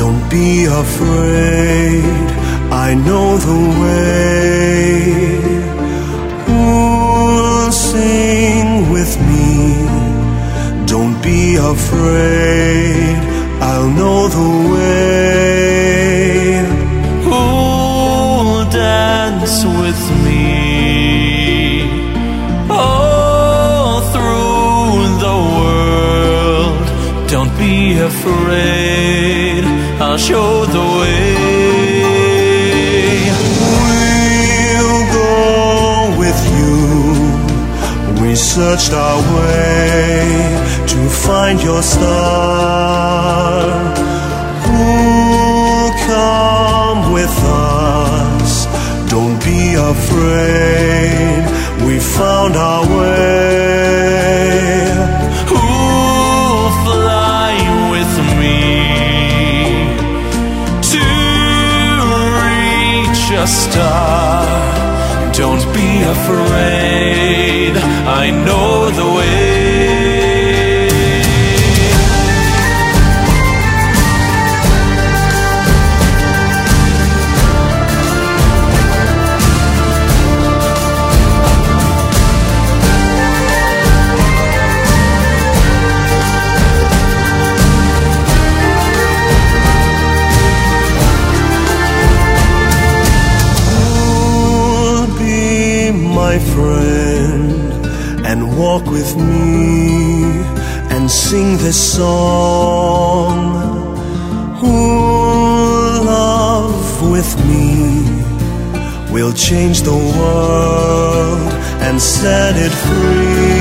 Don't be afraid, I know the way. Who'll sing with me? Don't be afraid, I'll know the way. Who'll dance with me all through the world? Don't be afraid, I'll show the way. We'll go with you. We searched our way to find your star. Who'll come with us? Don't be afraid, we found our way. Who'll fly with me to reach a star? Don't be afraid, I know the way. My friend, and walk with me and sing this song. Who'll love with me? We'll change the world and set it free.